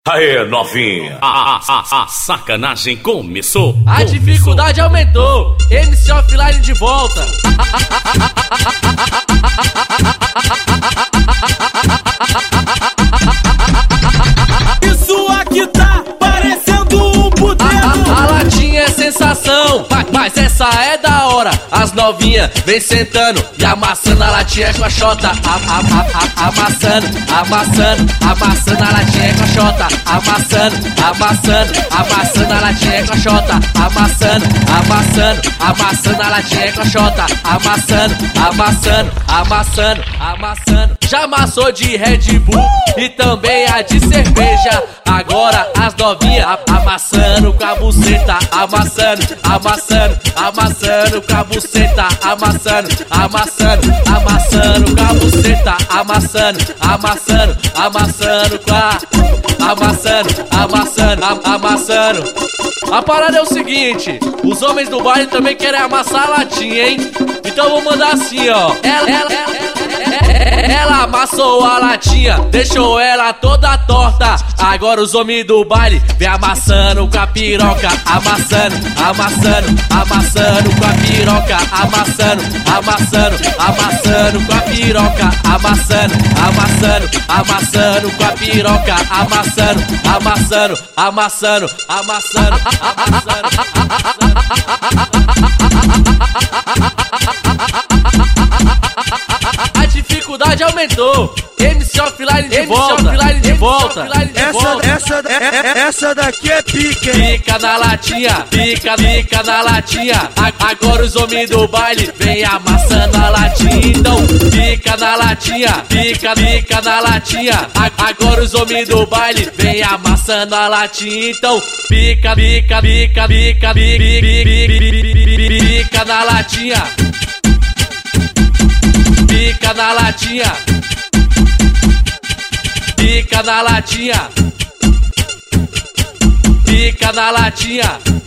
Aê, novinha! A sacanagem começou! A dificuldade aumentou! MC Offline de volta! Isso aqui tá parecendo um puteiro! A latinha é sensação, mas essa é da hora! As novinhas vem sentando e amassando a latinha com a xota. Amassando a latinha com a xota. Amassando a latinha com a xota. Amassando a latinha com a xota. Amassando. Já amassou de Red Bull e também a de cerveja. Agora as novinhas amassando com a buceta. Amassando com a buceta. Amassando com a buceta. Amassando. A parada é o seguinte: os homens do baile também querem amassar a latinha, hein? Então vou mandar assim, ó. Ela amassou a latinha, deixou ela toda torta. Agora os homens do baile vem amassando com a piroca. Amassando com a piroca. Amassando com a piroca. Amassando com a piroca. Amassando. A dificuldade aumentou. MC Offline de volta. Essa daqui é pique, hein? Pica na latinha. Agora os homens do baile vem amassando a latinha. Então pica na latinha. Agora os homens do baile vem amassando a latinha. Então pica na latinha. Pica na latinha. Pica na latinha.